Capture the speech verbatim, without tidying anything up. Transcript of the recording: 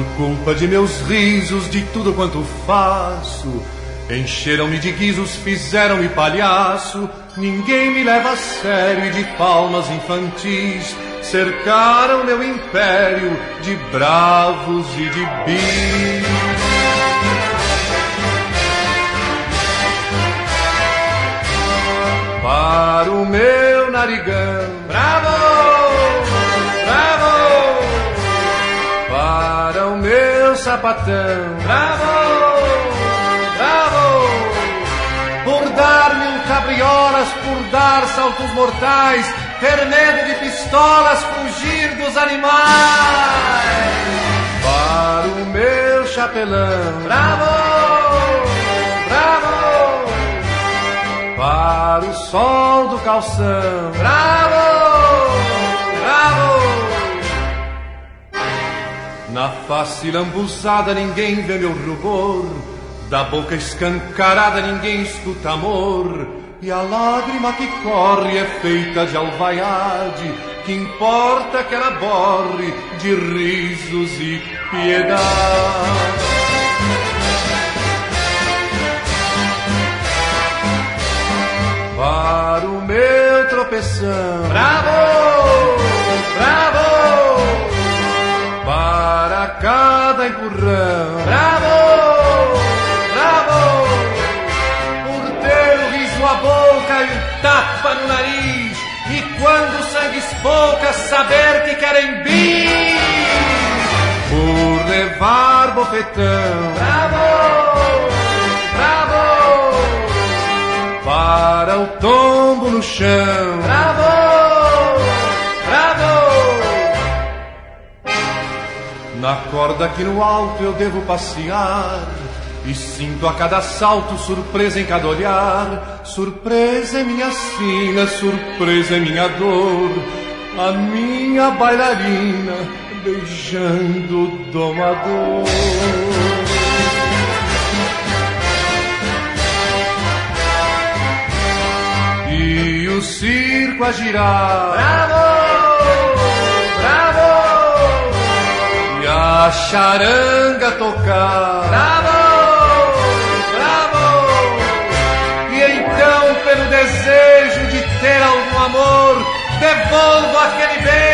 culpa de meus risos, de tudo quanto faço, encheram-me de guizos, fizeram-me palhaço. Ninguém me leva a sério e de palmas infantis cercaram meu império de bravos e de bis. Para o meu narigão, bravo, bravo. Para o meu sapatão, bravo, bravo. Por dar-me um cabriolas, por dar saltos mortais, ter medo de pistolas, fugir dos animais. Para o meu chapelão, bravo, bravo. Para o sol do calção, bravo, bravo. Na face lambuzada ninguém vê meu rubor, da boca escancarada ninguém escuta amor, e a lágrima que corre é feita de alvaiade, que importa que ela borre de risos e piedade. Para o meu tropeção, bravo, bravo. Para cada empurrão, bravo, bravo. Por ter o riso na boca e o tapa no nariz, e quando o sangue espouca, saber que querem bis. Por levar bofetão, bravo, bravo. Para o tombo no chão, bravo, bravo. Na corda aqui no alto eu devo passear, e sinto a cada salto surpresa em cada olhar. Surpresa é minha sina, surpresa é minha dor, a minha bailarina beijando o domador. E o circo a girar, bravo, bravo. E a charanga tocar, bravo, bravo. E então, pelo desejo de ter algum amor, devolvo aquele beijo